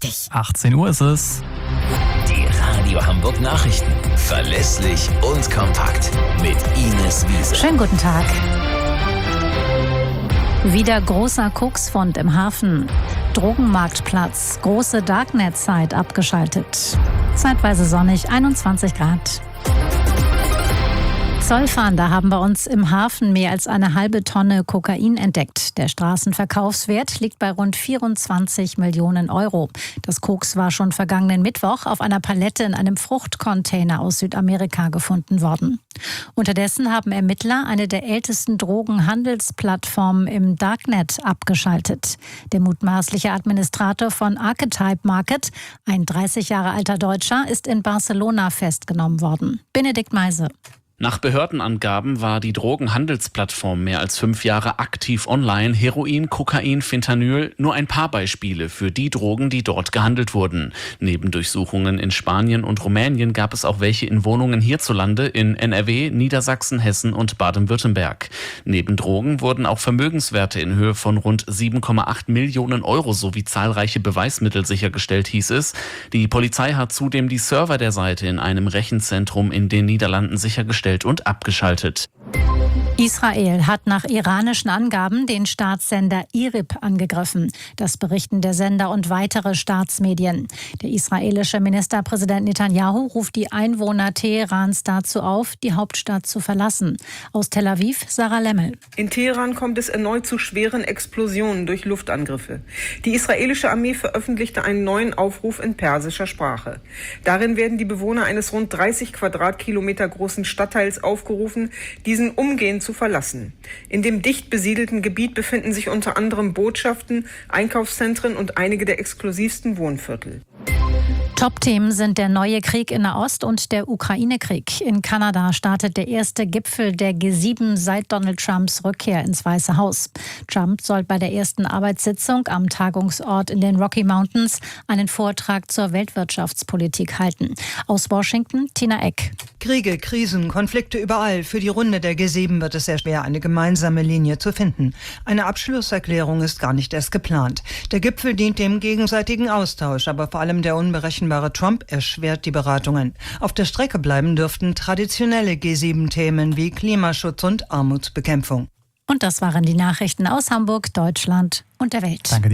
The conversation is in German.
richtig. 18 Uhr ist es. Die Radio Hamburg Nachrichten. Verlässlich und kompakt. Mit Ines Wiese. Schönen guten Tag. Wieder großer Koksfund im Hafen. Drogenmarktplatz. Große Darknet-Zeit abgeschaltet. Zeitweise sonnig, 21 Grad. Zollfahnder haben bei uns im Hafen mehr als eine halbe Tonne Kokain entdeckt. Der Straßenverkaufswert liegt bei rund 24 Millionen Euro. Das Koks war schon vergangenen Mittwoch auf einer Palette in einem Fruchtcontainer aus Südamerika gefunden worden. Unterdessen haben Ermittler eine der ältesten Drogenhandelsplattformen im Darknet abgeschaltet. Der mutmaßliche Administrator von Archetype Market, ein 30 Jahre alter Deutscher, ist in Barcelona festgenommen worden. Benedikt Meise. Nach Behördenangaben war die Drogenhandelsplattform mehr als 5 Jahre aktiv online. Heroin, Kokain, Fentanyl, nur ein paar Beispiele für die Drogen, die dort gehandelt wurden. Neben Durchsuchungen in Spanien und Rumänien gab es auch welche in Wohnungen hierzulande in NRW, Niedersachsen, Hessen und Baden-Württemberg. Neben Drogen wurden auch Vermögenswerte in Höhe von rund 7,8 Millionen Euro sowie zahlreiche Beweismittel sichergestellt, hieß es. Die Polizei hat zudem die Server der Seite in einem Rechenzentrum in den Niederlanden sichergestellt und abgeschaltet. Israel hat nach iranischen Angaben den Staatssender IRIB angegriffen. Das berichten der Sender und weitere Staatsmedien. Der israelische Ministerpräsident Netanyahu ruft die Einwohner Teherans dazu auf, die Hauptstadt zu verlassen. Aus Tel Aviv, Sarah Lemmel. In Teheran kommt es erneut zu schweren Explosionen durch Luftangriffe. Die israelische Armee veröffentlichte einen neuen Aufruf in persischer Sprache. Darin werden die Bewohner eines rund 30 Quadratkilometer großen Stadtteils aufgerufen, diesen umgehend zu verlassen. In dem dicht besiedelten Gebiet befinden sich unter anderem Botschaften, Einkaufszentren und einige der exklusivsten Wohnviertel. Top-Themen sind der neue Krieg in Nahost und der Ukraine-Krieg. In Kanada startet der erste Gipfel der G7 seit Donald Trumps Rückkehr ins Weiße Haus. Trump soll bei der ersten Arbeitssitzung am Tagungsort in den Rocky Mountains einen Vortrag zur Weltwirtschaftspolitik halten. Aus Washington, Tina Eck. Kriege, Krisen, Konflikte überall. Für die Runde der G7 wird es sehr schwer, eine gemeinsame Linie zu finden. Eine Abschlusserklärung ist gar nicht erst geplant. Der Gipfel dient dem gegenseitigen Austausch, aber vor allem der unberechenbare Trump erschwert die Beratungen. Auf der Strecke bleiben dürften traditionelle G7-Themen wie Klimaschutz und Armutsbekämpfung. Und das waren die Nachrichten aus Hamburg, Deutschland und der Welt. Danke dir.